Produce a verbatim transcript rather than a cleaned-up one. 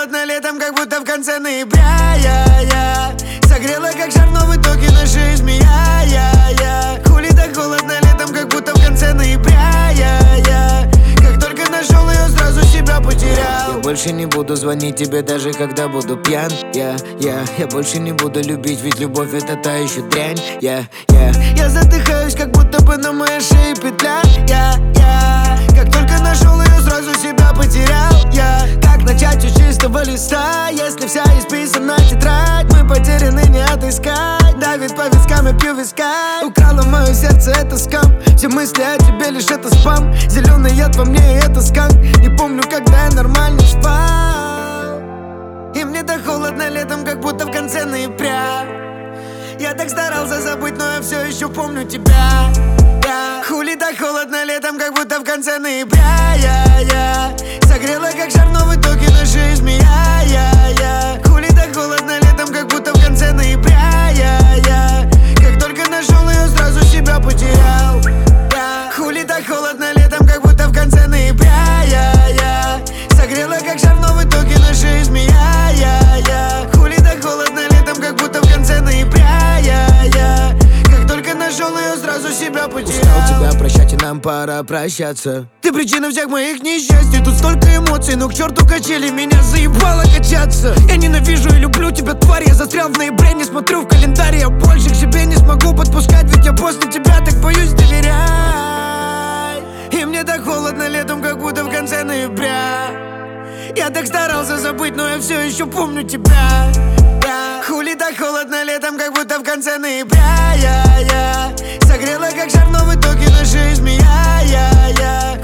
холодно летом, как будто в конце ноября. Я, я согрела, как жар, но в итоге наша змея. Я, я хули так холодно летом, как будто в конце ноября. Я, я как только нашел ее, сразу себя потерял. Я больше не буду звонить тебе, даже когда буду пьян. Я, я, я больше не буду любить, ведь любовь это та еще дрянь. Я, я, я задыхаюсь, как будто бы на моей шее петля. Я, я как только нашел ее, сразу себя потерял. Я, как начать с чистого листа, если вся исписана тетрадь? Мы потеряны, не отыскать. Давит по вискам, я пью виска. Украла мое сердце, это скам. Все мысли о тебе, лишь это спам. Зеленый яд во мне, и это сканк. Не помню, когда я нормально спал. И мне так холодно летом, как будто в конце ноября. Я так старался забыть, но я все еще помню тебя. Я хули так холодно летом, как будто в конце ноября. Я, я согрела, как жар, но в итоге наша змея. Я, я хули так холодно летом, как будто в конце ноября. Я, я как только нашел ее, сразу себя потерял. Я хули так холодно летом, как будто в конце ноября. Я, я согрела, как жар, но в итоге наша змея. Я, я хули так холодно летом, как будто в конце ноября. Я, я как только нашел ее, сразу себя потерял. Устал тебя прощать, и нам пора прощаться. Ты причина всех моих несчастий. Тут столько эмоций, но к черту качели, меня заебало качаться. Я ненавижу и люблю тебя, тварь. Я застрял в ноябре, не смотрю в календарь. Я больше к себе не смогу подпускать, ведь я после тебя так боюсь доверять. И мне так холодно летом, как будто в конце ноября. Я так старался забыть, но я все еще помню тебя. Я хули так холодно летом, как будто в конце ноября. Я, я согрела, как жар, но в итоге наша змея. Я, я